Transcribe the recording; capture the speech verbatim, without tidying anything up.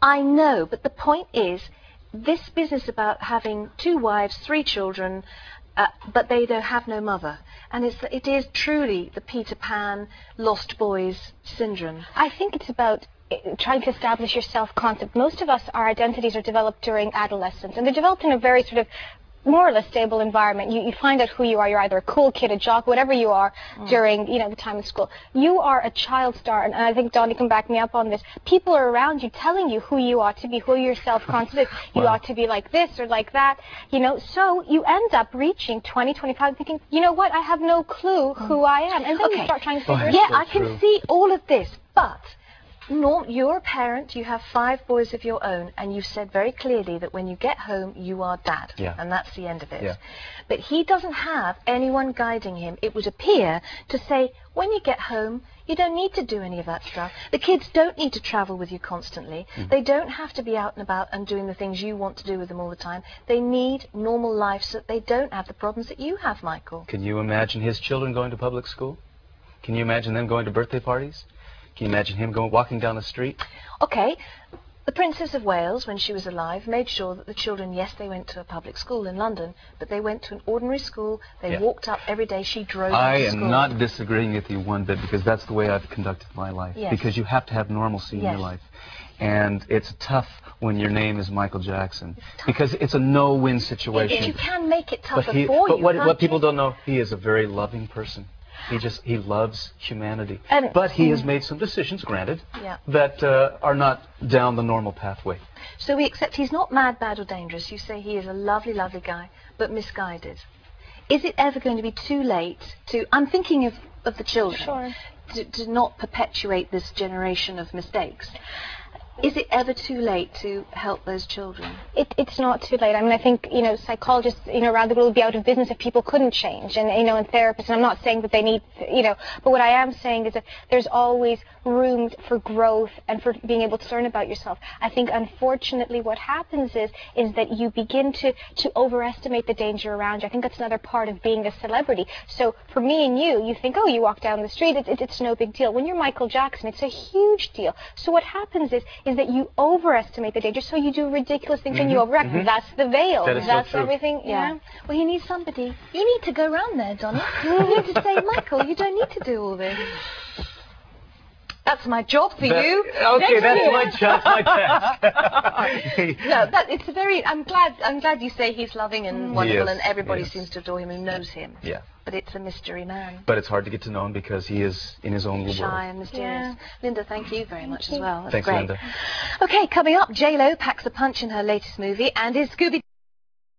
I know, but the point is, this business about having two wives, three children, uh, but they don't have no mother. And it's, it is truly the Peter Pan, Lost Boys syndrome. I think it's about trying to establish your self-concept. Most of us, our identities are developed during adolescence, and they're developed in a very sort of more or less stable environment. You, you find out who you are. You're either a cool kid, a jock, whatever you are mm. during, you know, the time of school. You are a child star, and, and I think Donnie can back me up on this. People are around you telling you who you ought to be, who your self-concept is. You wow. ought to be like this or like that, you know. So you end up reaching twenty, twenty-five thinking, you know what, I have no clue who I am. And then okay. you start trying to figure oh, it yeah, out. Yeah, I can true. see all of this, but Norm, you're a parent, you have five boys of your own, and you've said very clearly that when you get home, you are dad, yeah. and that's the end of it. Yeah. But he doesn't have anyone guiding him, it would appear, to say, when you get home, you don't need to do any of that stuff. The kids don't need to travel with you constantly. Mm-hmm. They don't have to be out and about and doing the things you want to do with them all the time. They need normal life so that they don't have the problems that you have, Michael. Can you imagine his children going to public school? Can you imagine them going to birthday parties? Can you imagine him going walking down the street? Okay. The Princess of Wales, when she was alive, made sure that the children, yes, they went to a public school in London, but they went to an ordinary school. They yeah. walked up every day. She drove I to am school. not disagreeing with you one bit, because that's the way I've conducted my life. Yes. Because you have to have normalcy yes. in your life. And it's tough when your name is Michael Jackson, it's because it's a no-win situation. Yeah, you can make it tougher but he, for but you. What, what you? people don't know, he is a very loving person. He just, he loves humanity. And, but he has made some decisions, granted, yeah. that uh, are not down the normal pathway. So we accept he's not mad, bad or dangerous. You say he is a lovely, lovely guy, but misguided. Is it ever going to be too late to, I'm thinking of, of the children, sure. to, to not perpetuate this generation of mistakes? Is it ever too late to help those children? It, it's not too late. I mean, I think, you know, psychologists, you know, around the world would be out of business if people couldn't change. And, you know, and therapists, and I'm not saying that they need, you know, but what I am saying is that there's always room for growth and for being able to learn about yourself. I think, unfortunately, what happens is, is that you begin to, to overestimate the danger around you. I think that's another part of being a celebrity. So for me and you, you think, oh, you walk down the street, it, it, it's no big deal. When you're Michael Jackson, it's a huge deal. So what happens is, is that you overestimate the danger, so you do ridiculous things, mm-hmm, and you overact. Mm-hmm. That's the veil. That is That's so true. everything. Yeah. yeah. Well, you need somebody. You need to go around there, Donna. You need to say, Michael, you don't need to do all this. That's my job for that, you. Okay, that's my job, my task. No, that, it's a very. I'm glad. I'm glad you say he's loving and Mm. wonderful, Yes, and everybody yes. seems to adore him and knows him. Yeah. But it's a mystery man. But it's hard to get to know him because he is in his own little world. Shy and mysterious. Yeah. Linda, thank you very Thank much you. as well. That's Thanks, great. Linda. Okay, coming up, J Lo packs a punch in her latest movie, and is Scooby